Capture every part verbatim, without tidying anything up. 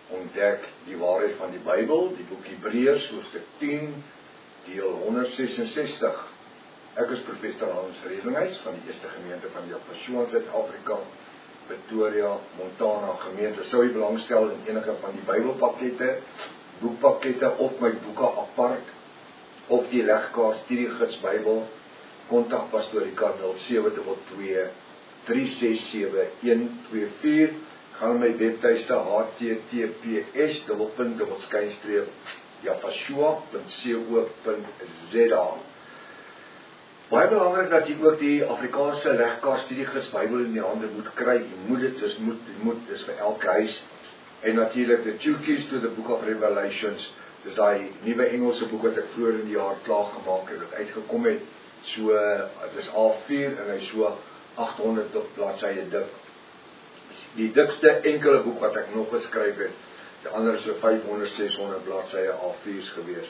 ontdek die waarheid van die Bybel, die boek Hebreërs, hoofstuk tien, deel honderd sesensestig. Ek is professor Hans Redinghuis van die Eerste Gemeente van Japasjoa in Suid-Afrika, Pretoria, Montana gemeente. Sou jy belangstel in enige van die Bybelpakkette, boekpakkette of my boeke apart, of die Legkaart Studiegids Bybel, kontak Pastoor Ricard nul sewe twee drie ses sewe een twee vier. Gaan my webtuiste h t t p s dubbelpunt dubbelskynstreep japasjoa punt co punt z a. Baie belangrik dat jy ook die Afrikaanse Legkaart Studiegids Bybel in die hande moet kry. Jy moet dit, dis moet, moet, dis vir elke huis. En natuurlijk the Two Keys to the Book of Revelations. Dis die nuwe Engelse boek wat ek vroeër in die jaar klaar gemaak het, wat uitgekom het. So, dit is A vier en hy so agthonderd bladsye dik. Die dikste enkele boek wat ek nog geskryf het, die ander is so vyfhonderd, seshonderd bladsye A vier's gewees.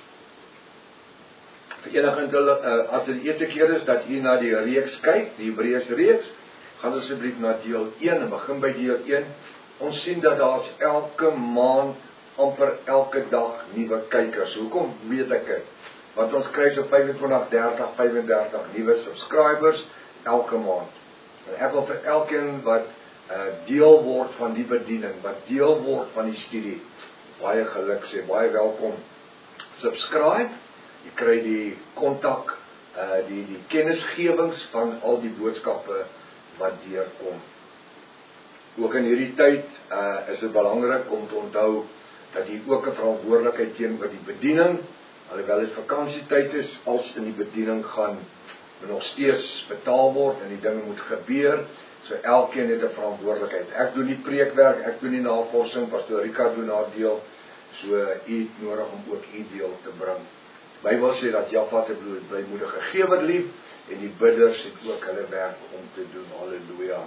Vir enige, uh, as dit die eerste keer is dat jy na die reeks kyk, die Hebreërs reeks, gaan asseblief na deel een en begin by deel een. Ons sien dat daar is elke maand, amper elke dag nuwe kykers. Hoekom weet ek dit? Want ons kry so vyfentwintig, dertig, vyfendertig nuwe subscribers elke maand. En ek wil vir elkeen wat uh, deel word van die bediening, wat deel word van die studie, baie geluk sê, baie welkom. Subscribe, jy kry die kontak, uh, die, die kennisgewings van al die boodskappe wat deurkom. Ook in hierdie tyd uh, is dit belangrik om te onthou dat jy ook 'n verantwoordelikheid teenoor die bediening, alhoewel dit vakansietyd is, als in die bediening gaan nog steeds betaal word en die dinge moet gebeur, so elkeen het 'n verantwoordelikheid. Ek doen nie preekwerk, ek doen nie navorsing, Pastoor Ricard doen haar deel, so u het nodig om ook u deel te bring. Die Bybel sê dat Jaffa te blymoedige gewer lief, en die bidders het ook hulle werk om te doen, halleluja.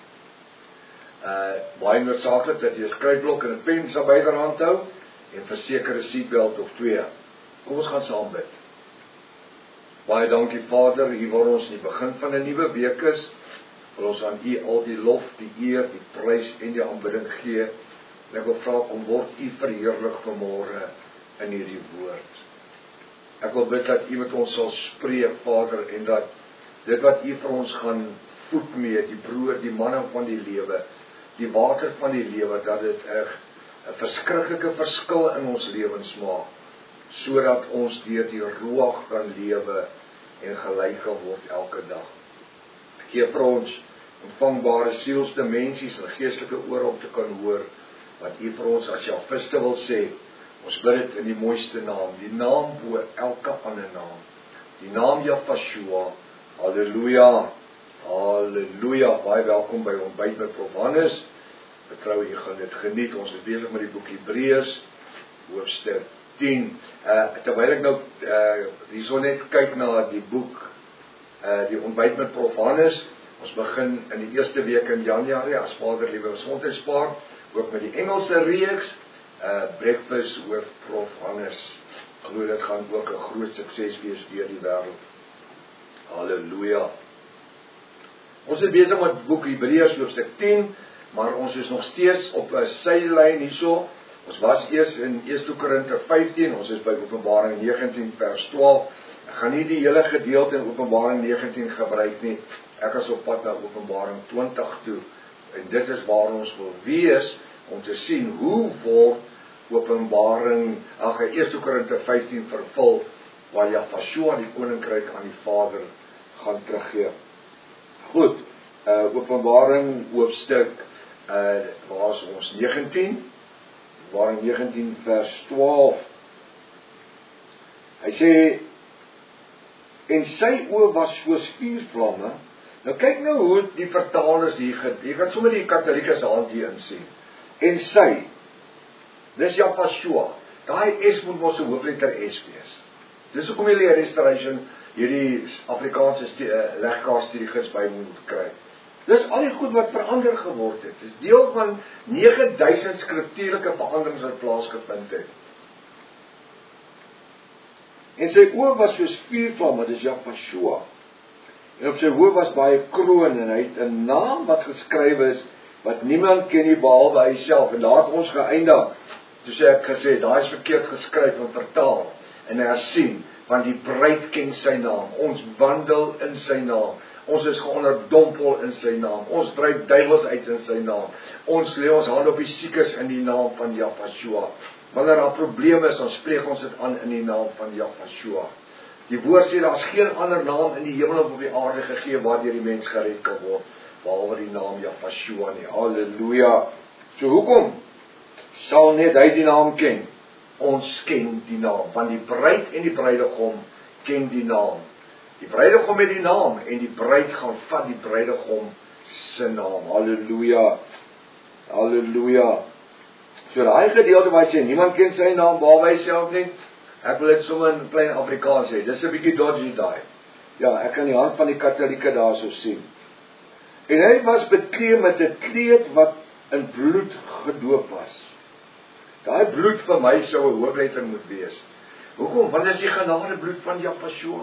Uh, baie noodsaaklik dat jy 'n skryfblok en 'n pen sal byderhand hou, en verseker 'n seatbelt of twee. Kom ons gaan saam bid. Baie dankie Vader, hier waar ons in die begin van 'n nuwe week is, wil ons aan u al die lof, die eer, die prys en die aanbidding gee. En ek wil vra, kom word u verheerlik vanmôre in hierdie woord. Ek wil bid dat u met ons sal spreek, Vader, en dat dit wat u vir ons gaan voed mee, die brood, die manna van die lewe, die water van die lewe, dat dit 'n verskriklike verskil in ons lewens maak, sodat ons deur die Ruach kan lewe en gelei kan word elke dag. Gee vir ons ontvangbare sielsdimensies en geestelike ore om te kan hoor wat u vir ons as Jafiste wil sê. Ons bid dit in die mooiste naam, die naam bo elke ander naam, die naam Japasjoa. Halleluja, halleluja. Baie welkom by Ontbyt met Prof Hannes. Vertrou jy gaan dit geniet. Ons is besig met die boek Hebreërs, hoofstuk tien. Uh, terwyl ek nou uh, hierso net kyk na die boek, uh, die Ontbyt met Prof Hannes. Ons begin in die eerste week in Januarie, as Vader liewe gesondheid spaar, ook met die Engelse reeks, uh, Breakfast with Prof Hannes. Glo dit gaan ook 'n groot sukses wees deur die wêreld. Halleluja. Ons is besig met die boek Hebreërs hoofstuk tien, maar ons is nog steeds op 'n sylyn hierso. Ons was eers in eerste Korinte vyftien, ons is by Openbaring negentien vers twaalf. Ek gaan nie die hele gedeelte in Openbaring negentien gebruik nie. Ek is op pad na Openbaring twintig toe. En dit is waar ons wil wees, om te sien hoe word Openbaring, ag, eerste Korinte vyftien vervul, waar Japasjoa die koninkryk aan die Vader gaan teruggee. Goed, uh, Openbaring hoofstuk, uh, waar is ons, negentien, Openbaring negentien vers twaalf. Hy sê, en sy oë was soos vuurvlamme. Nou kyk nou hoe die vertalers hier, jy gaan sommer die Katolieke se hand hier insien. En sy, dis Japasjoa, daai S moet mos 'n hoofletter S wees. Dis hoekom jy die Restoration, hierdie Afrikaanse uh, Legkaart Studiegids by moet kry. Dis al die goed wat verander geword het. Dis deel van nege duisend skriftuurlike veranderings wat plaasgevind het. En sy oë was soos vuurvlamme, dis Japasjoa. En op sy hoof was baie kroon, en hy het 'n naam wat geskryf is wat niemand ken nie behalwe hy self. En daar het ons geëindig. Toe sê ek gesê, daai is verkeerd geskryf en vertaal en hersien, want die bruid ken sy naam. Ons wandel in sy naam. Ons is geonderdompel in sy naam. Ons dryf duiwels uit in sy naam. Ons lê ons hand op die siekes in die naam van Jahshua. Wanneer daar probleme is, dan spreek ons dit aan in die naam van Jahshua. Die woord sê, daar is geen ander naam in die hemel of op die aarde gegee waardeur die mens gered kan word, behalwe die naam Jahshua nie. Halleluja. So hoekom sal net hy die naam ken? Ons ken die naam, want die bruid en die bruidegom ken die naam. Die bruidegom het die naam, en die bruid gaan vat die bruidegom se naam. Halleluja. Halleluja. So daai gedeelte waar sê, niemand ken sy naam behalwe hy self nie, ek wil dit sommer in klein Afrikaans sê, dis 'n bietjie dodgy daai. Ja, ek kan die hand van die Katolieke daar so sien. En hy was bekleed met 'n kleed wat in bloed gedoop was. Daai bloed vir my sou 'n hoofletter moet wees. Hoekom? Want dis die genade bloed van Jahshua.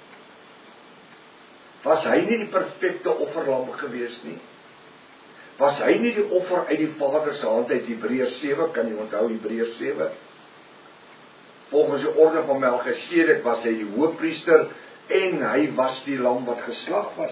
Was hy nie die perfekte offerlam gewees nie? Was hy nie die offer uit die Vader se hand uit? Hebreërs sewe, kan jy onthou Hebreërs sewe? Volgens die orde van Melchisedek was hy die hoofpriester en hy was die lam wat geslag was.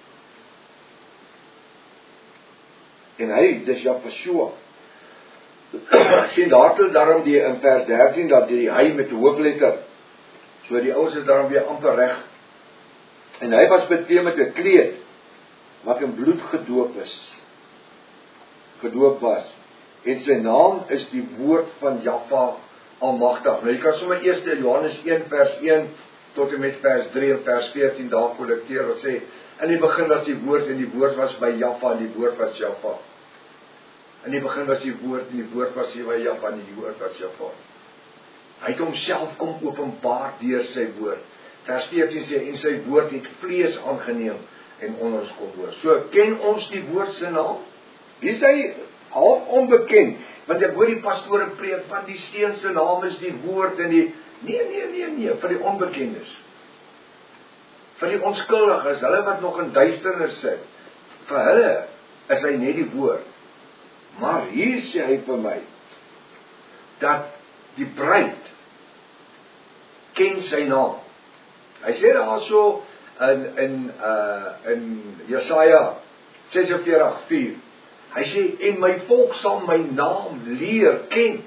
En hy, dis Jahshua. Sien daar toe daarom die in vers dertien dat die hy met die hoofletter. So die ouens is daarom weer amper reg. En hy was bekleed met 'n kleed wat in bloed gedoop is. Gedoop was. En sy naam is die woord van Jahwe Almagtig. Nou jy kan sommer eers Johannes een vers een tot en met vers drie en vers veertien daar kollekteer wat sê, in die begin was die woord en die woord was by Jahwe en die woord was Jahwe. In die begin was die woord en die woord was by Jahwe en die woord was Jahwe. Hy het homself kom openbaar deur sy woord. Vers veertien sê, en sy woord het vlees aangeneem en onder ons kom woon. So ken ons die woord se naam? Wie is hy half onbekend? Want ek hoor die pastore preek van die seun se naam is die woord en die nee nee nee nee vir die onbekendes. Vir die onskuldiges, hulle wat nog in duisternis sit. Vir hulle is hy net die woord. Maar hier sê hy vir my dat die bruid ken sy naam. Hy sê daar so in in uh in Jesaja ses en veertig vier. Hy sê en my volk sal my naam leer ken.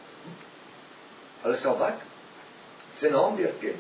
Hulle sal wat? Sy naam leer ken.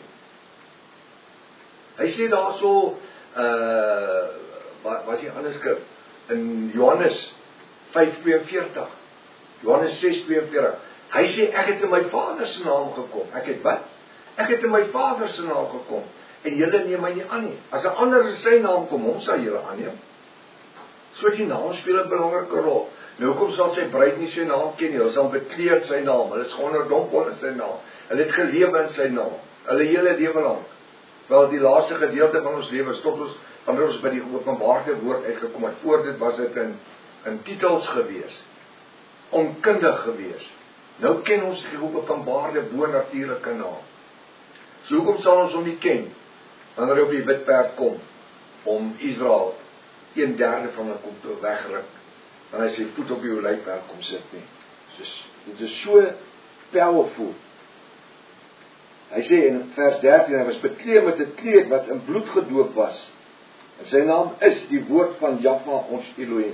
Hy sê daar so uh wat wat is die ander skrif in Johannes vyf tweeënveertig. Johannes ses tweeënveertig. Hy sê ek het in my Vader se naam gekom. Ek het wat? Ek het in my Vader se naam gekom en julle neem my nie aan nie. As 'n ander in sy naam kom, hom sal julle aanneem. So die naam speel 'n belangrike rol. Nou hoekom sal sy bruid nie sy naam ken nie? Hulle sal bekleed sy naam. Hulle is geonderdompel in sy naam. Hulle het gelewe in sy naam. Hulle hele lewe lank. Wel die laaste gedeelte van ons lewe tot ons wanneer ons by die openbare woord uitgekom het. Voor dit was dit in in titels gewees. Onkundig gewees. Nou ken ons die openbare bo-natuurlike naam. So hoekom sal ons hom nie ken wanneer hy op die wit perd kom om Israel een derde van hulle kom te wegruk, en hy sy voet op die olyfberg kom sit nie. Dus, dit is so powerful. Hy sê in vers dertien, hy was bekleed met 'n kleed wat in bloed gedoop was. En sy naam is die woord van Jahwe ons Elohim.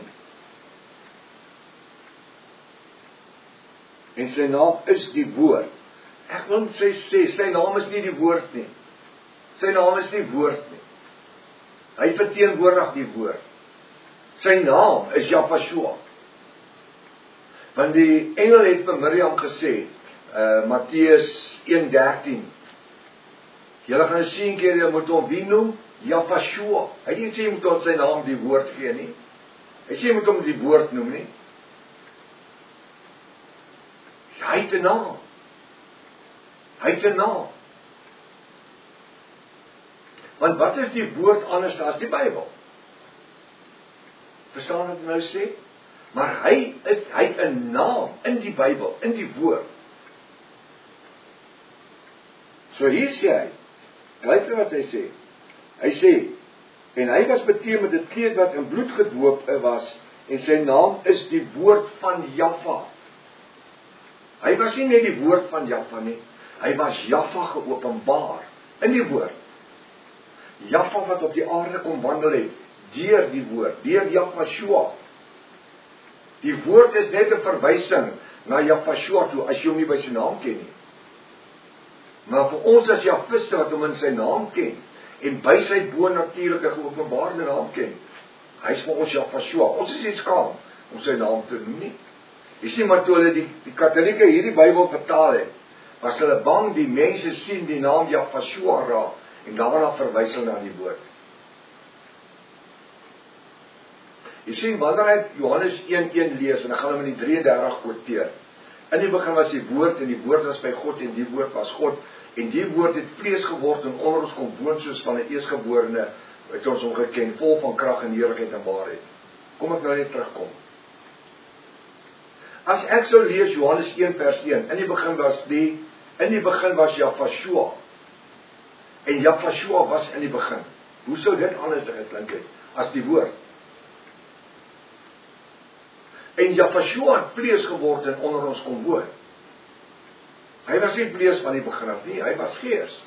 En sy naam is die woord. Ek wil sê, sê, sy naam is nie die woord nie. Sy naam is nie woord nie. Hy verteenwoordig die woord. Sy naam is Jahshua. Want die engel het vir Miriam gesê, uh, Matteus een dertien, julle gaan 'n seentjie, jy moet hom wie noem? Jahshua. Hy het nie sê jy moet hom sy naam die woord gee nie. Hy sê jy moet hom die woord noem nie. Hy het 'n naam. Hy het 'n naam. Want wat is die woord anders as die Bybel? Verstaan wat ek nou sê? Maar hy is hy het 'n naam in die Bybel, in die woord. So hier sê hy, luister wat hy sê. Hy sê, en hy was bekleed met 'n kleed wat in bloed gedoop was, en sy naam is die woord van Jahwe. Hy was nie net die woord van Jahwe nie, hy was Jahwe geopenbaar in die woord. Jahwe wat op die aarde kom wandel het, deur die woord, deur Jahwe. Die woord is net 'n verwysing na Jahwe toe, as jy hom nie by sy naam ken nie. Maar vir ons as Jahwiste wat hom in sy naam ken, en by sy bonatuurlike geopenbaarde naam ken, hy is vir ons Jahwe. Ons is nie skaam om sy naam te noem nie. Jy sien maar toe hulle die, die Katolieke hierdie Bybel vertaal het, was hulle bang die mense sien die naam Jahwe raak, en daarna verwys hulle na die woord. Jy sien, wanneer hy Johannes een een lees, en dan gaan hom in die drie en dertig quoteer. In die begin was die woord, en die woord was by God, en die woord was God, en die woord het vlees geword, en onder ons kom woon soos van 'n eersgeborene, het ons hom geken, vol van krag en heerlikheid en waarheid. Kom ek nou net terugkom. As ek sou lees Johannes een vers een, in die begin was die, in die begin was Jahwe, en Jahwe was in die begin. Hoe sou dit anders geklink het, as die woord? En Jahwe het vlees geword en onder ons kom woon. Hy was nie vlees van die begin af nie, hy was gees.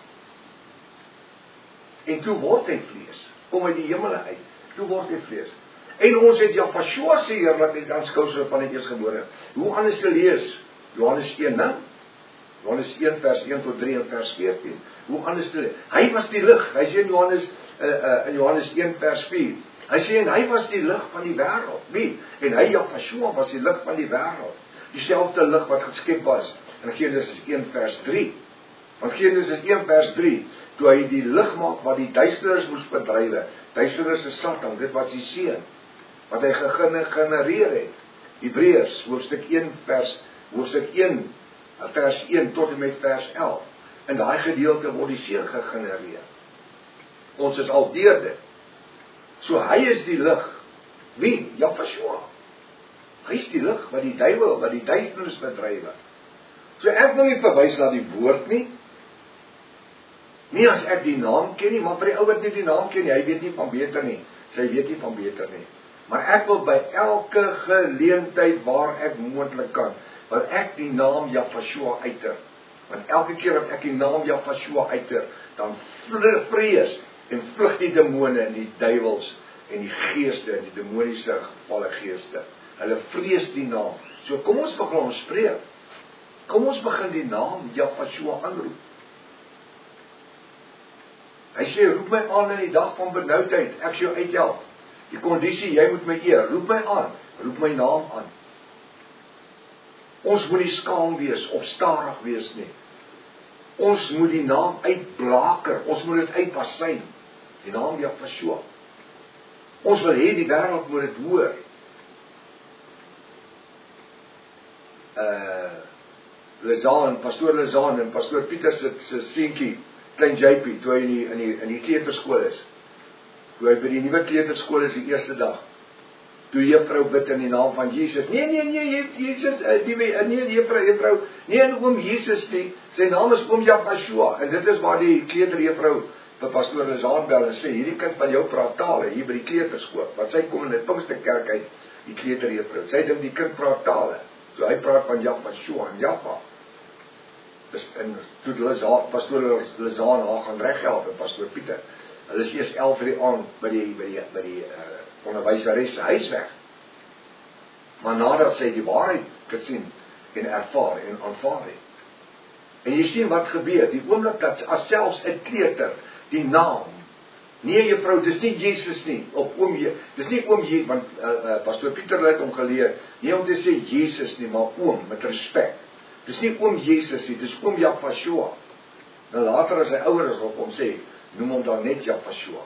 En toe word hy vlees, kom uit die hemele uit, toe word hy vlees. En ons het Jahwe se heerlikheid aanskou so van die eersgebore. Hoe anders te lees? Johannes een, né? Johannes een vers een tot drie en vers veertien. Hoe anders te lees? Hy was die lig, hy sê in Johannes, uh, uh, in Johannes een vers vier. Hy sê, en hy was die lig van die wêreld. Wie? En hy, Jahwe, was die lig van die wêreld. Dieselfde lig wat geskep was. In Genesis een vers drie. Want Genesis een vers drie, toe hy die lig maak wat die duisternis moes bedrywe. Duisternis is Satan, dit was die seun wat hy gegenereer het. Hebreërs, hoofstuk een vers, hoofstuk een vers een tot en met vers elf. In daai gedeelte word die seun gegenereer. Ons is al deur dit. So hy is die lig. Wie? Jahwe. Hy is die lig wat die duiwel, wat die duisternis bedrywe. So ek wil nie verwys na die woord nie. Nie as ek die naam ken nie, maar vir die ou wat nie die naam ken nie, hy weet nie van beter nie. Sy weet nie van beter nie. Maar ek wil by elke geleentheid waar ek moontlik kan, wil ek die naam Jahwe uiter. Want elke keer dat ek die naam Jahwe uiter, dan vrees en vlug die demone en die duiwels en die geeste en die demoniese gevalle geeste. Hulle vrees die naam. So kom ons begin ons spreek. Kom ons begin die naam Jahwe aanroep. Hy sê, roep my aan in die dag van benoudheid, ek sal jou uithelp. Die kondisie, jy moet my eer, roep my aan, roep my naam aan. Ons moet nie skaam wees of starig wees nie. Ons moet die naam uitblaker, ons moet dit uitbasyn. Die naam Jahwe. Ons wil hê die wêreld moet dit hoor. Uh, Lezaan, pastoor Lezaan en pastoor Pieter se se seentjie, klein J P, toe hy in die, in die, in die kleuterskool is. Toe hy by die nuwe kleuterskool is die eerste dag. Toe juffrou bid in die naam van Jesus. Nee, nee, nee, Jesus, die nee, juffrou, juffrou, nee, en oom Jesus nie. Sy naam is oom Jahwe. En dit is waar die kleuterjuffrou vir pastoor Lezaan bel en sê, hierdie kind van jou praat tale hier by die kleuterskool. Want sy kom in die Pinksterkerk uit, die kleuterjuffrou. Sy dink die kind praat tale. So hy praat van Jahwe en Jahwe. Dus en toe Lezaan, pastoor Lezaan haar gaan reghelp en pastoor Pieter. Hulle is eers elf uur die aand by die by die by die uh, onderwyseres se huis weg. Maar nadat sy die waarheid gesien en ervaar en aanvaar het. En jy sien wat gebeur, die oomblik dat as selfs 'n kleuter die naam, nee juffrou, dis nie Jesus nie, of oom Je, dis nie oom Je, want uh, uh, pastoor Pieter het hom geleer, nie om te sê Jesus nie, maar oom met respek. Dis nie oom Jesus nie, dis oom Jahwe. En later as hy ouer is op hom sê, noem hom dan net Jahwe.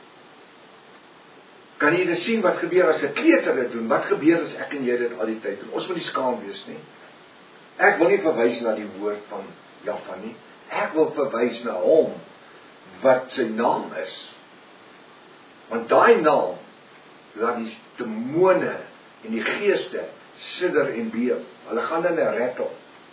Kan jy dit sien wat gebeur as 'n kleuter dit doen? Wat gebeur as ek en jy dit al die tyd doen? Ons moet nie skaam wees nie. Ek wil nie verwys na die woord van Jahwe nie. Ek wil verwys na hom wat sy naam is. Want daai naam laat die demone en die geeste sidder en beef. Hulle gaan in 'n rattle.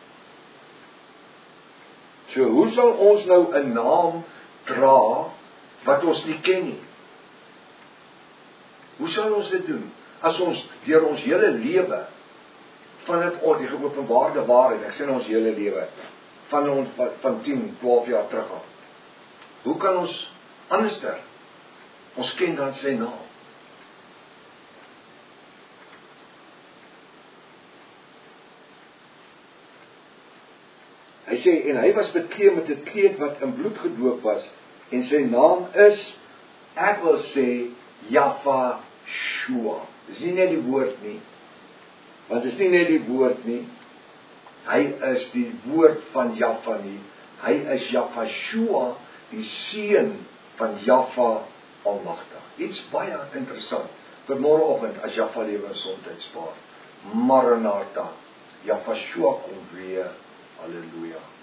So hoe sal ons nou 'n naam dra wat ons nie ken nie? Hoe sal ons dit doen? as ons deur ons hele lewe van dit oor die geopenbaarde waarheid, ek sê nou ons hele lewe, van ons van, van tien, twaalf jaar terug af. Hoe kan ons anderster? Ons ken dan sy naam. Hy sê, en hy was bekleed met 'n kleed wat in bloed gedoop was, en sy naam is, ek wil sê, Jahvashua. Dis nie net die woord nie, want dis nie net die woord nie, hy is die woord van Jahva nie, hy is Jahvashua, die seun van Jahva Almagtig. Iets baie interessant, vir môreoggend as Jahva lewe en gesondheid spaar. Maranatha, Jahvashua kom weer, halleluja.